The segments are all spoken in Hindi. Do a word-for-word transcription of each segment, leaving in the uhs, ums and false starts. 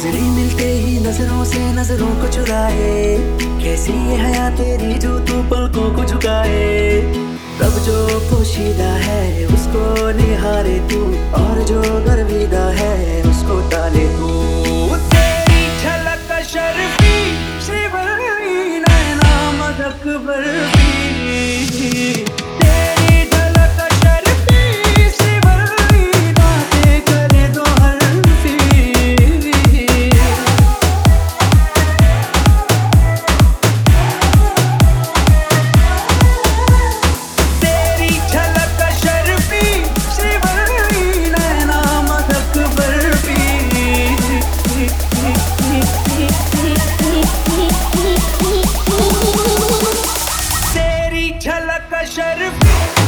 नजरें मिलते ही नजरों से नजरों को चुराए, कैसी ये हया तेरी जो तू पलकों को झुकाए। तब जो पोशीदा है उसको निहारे तू, और जो गर्विदा है उसको टाले तू। तेरी झलक शर्फी शिवरी नैना मदक बर्फी, झलक शर्फी।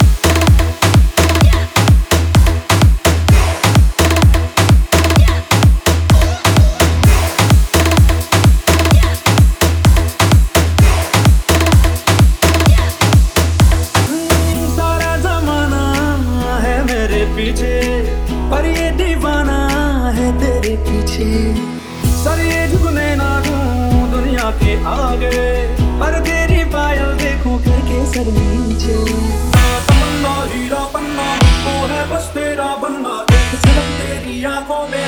सारा जमाना है मेरे पीछे, पर ये दीवाना है तेरे पीछे। सर ये झुकने ना दूं दुनिया के आगे, पर तेरी पायल देखूं करके सर नीचे। तमन्ना हीरा पन्ना वो है बस तेरा बनना, एक झलक तेरी आंखों में